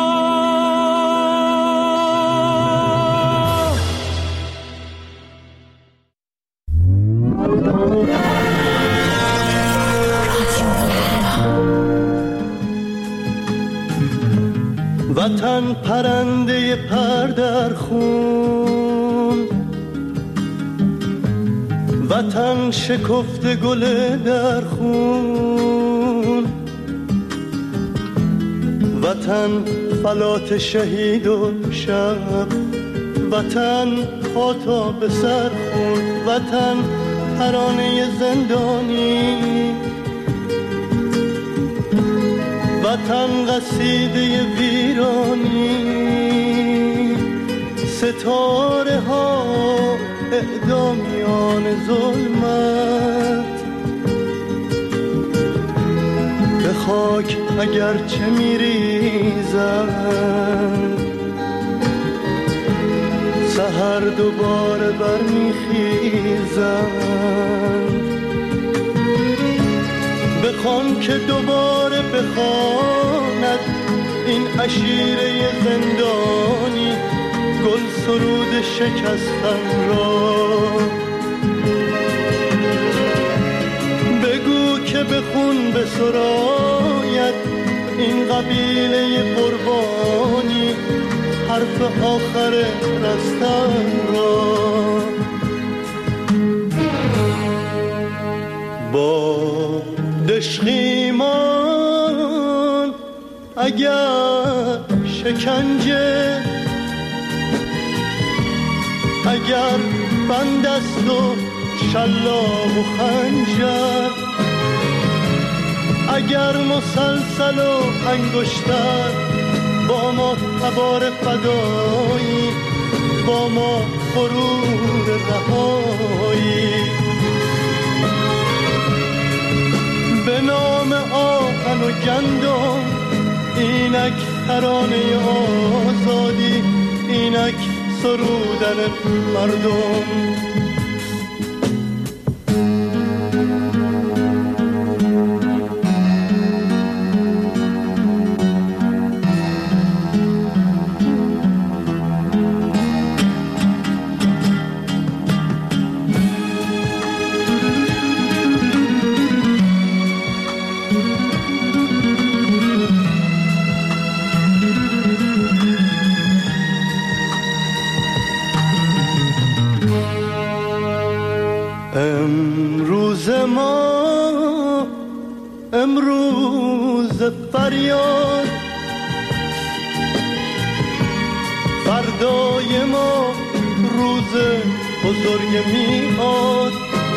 S11: وطن پرنده پر در خون، وطن شکفته گل در خون، وطن فلات شهید و شب، وطن پا تا به سر خون، وطن ترانه زندانی، وطن قصیده ویرانی، ستاره ها اعدامیان ظلمت، به خاک اگرچه میریزند سحر دوباره برمیخیزند. بخوان که دوباره بخواند این عشیره زندانی گل سرود شکستن را. بگو که به خون بسراید این قبیله قربانی حرف آخر رستن را. با دشخیمان اگر شکنجه، اگر بند است و شلاق و خنجر، اگر مسلسل و انگشتر، با ما تبار فدایی، با ما غرور رهایی. به نام آهن و گندم اینک ترانه آزادی، اینک سرودن مردم. امروز فریاد، فردای ما روز بزرگ میاد.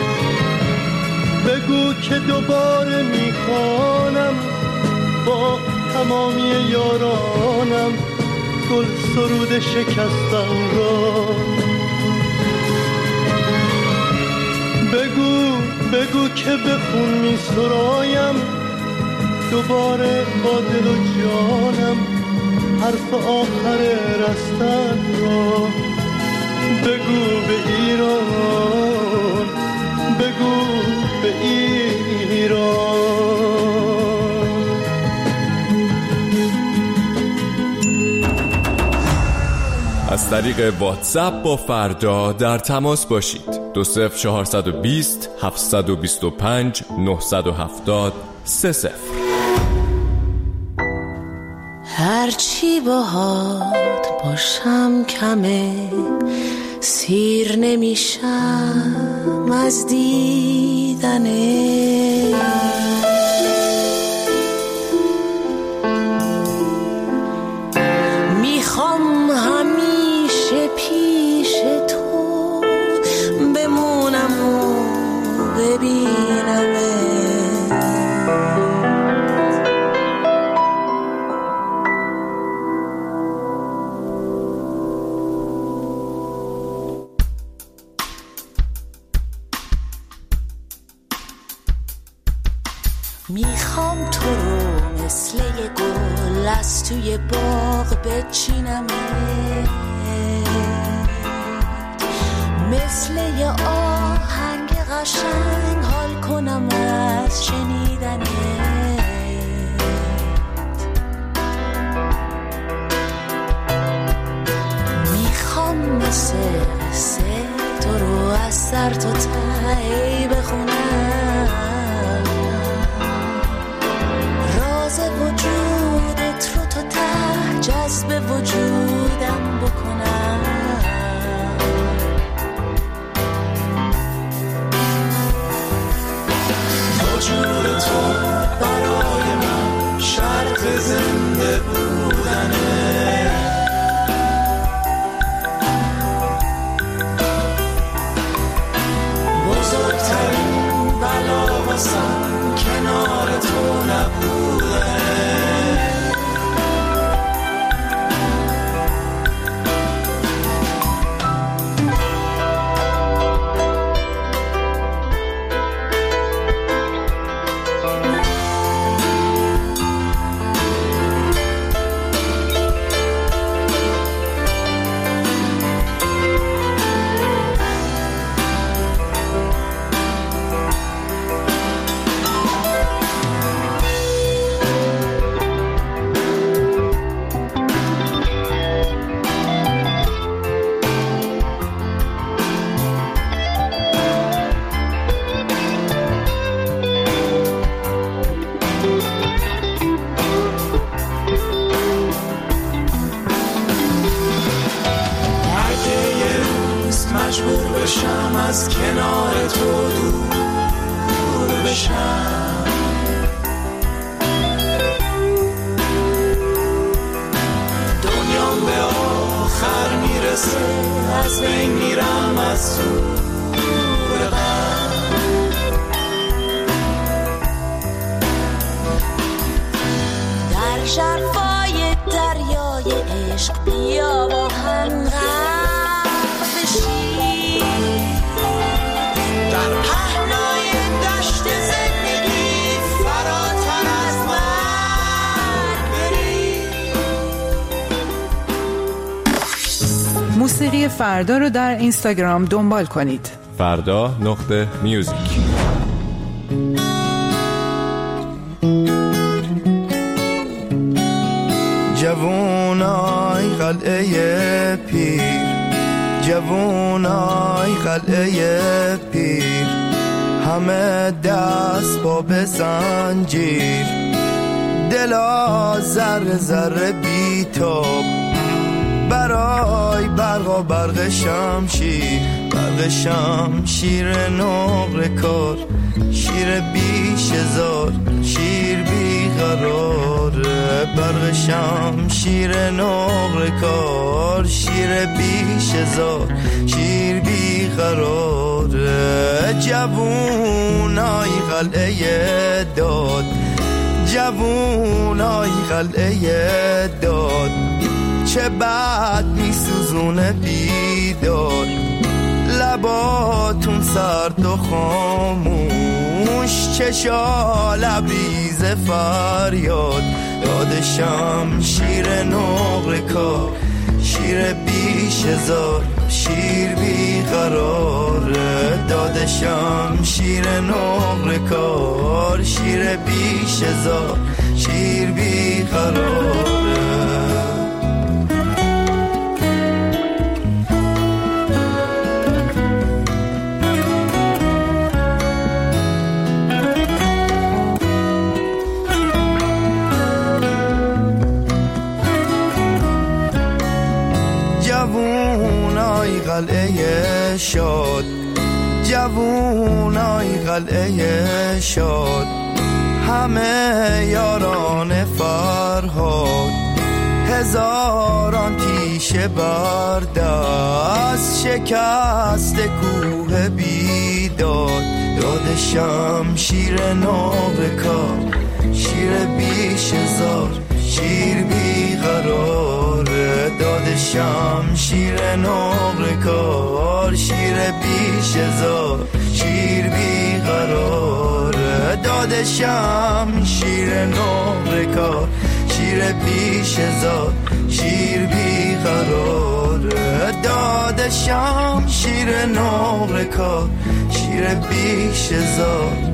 S11: بگو که دوباره میخوانم با تمامی یارانم گل سرود شکستن را. بگو که به خون می سرایم دوباره با دل و جانم حرف آخر رستن را. بگو به ایران، بگو به ایران.
S23: از طریق واتساپ با فردا در تماس باشید. 20420 725 970 30.
S12: هرچی باهات باشم کمه، سیر نمیشم از دیدنه. میخوام همیشه پیش تو بمونم و ببینمه. میخوام تو رو مثل یه گل از توی باغ بچینم، مثل یه آهنگ قشنگ حال کنم از شنیدنت. میخوام مثل تو رو از سر تا ته بخونم، راز وجودت رو تا ته جذب وجودم بکنم.
S5: وجود تو برای من شرط زنده بودنه، بزرگترین بلا واسم کنار تو نبوده. مجبور بشم از کنار تو دور بشم، دنیام به آخر میرسه از بین میرم از دور غم.
S12: در ژرفای دریای عشق بیا با هم غرق بشی، در پهنای دشت زندگی فراتر از مرگ بری.
S13: موسیقی فردا رو در اینستاگرام دنبال کنید.
S23: فردا.میوزیک.
S5: جوونای قلعه پیر، جوونای قلعه پیر، همه دست با بزنجیر، دلا ذره ذره بیتاب، برای برق و برق شمشیر، برق شمشیر نقره کار، شیر بیش هزار، شیر بیقراره، برق شمشیر نقره کار، شیر بیش هزار، شیر بیقراره. جوونای قلعه داد، جوونای قلعه داد، چه بد میسوزونه بیداد، لباتون سرد و خاموش، چشا لبریز فریاد، داد شمشیر نقره کار، شیر بیش هزار، شیر بیقراره، داد شمشیر نقره کار، شیر بیش هزار، شیر بیقراره. جوونای قلعه شاد، جوونای قلعه شاد، همه یاران فرهاد، هزاران تیشه بردست، شکست کوه بیداد، داد شمشیر نقره کار، شیر بیش هزار، شیر بیقراره، داد شمشیر نقره کار، شیر بیش هزار، شیر بیقراره، داد
S14: دادشم شیر نقره کار، شیر بیش زاد، شیر بیقرار. دادشم شیر نقره کار، شیر بیش زاد.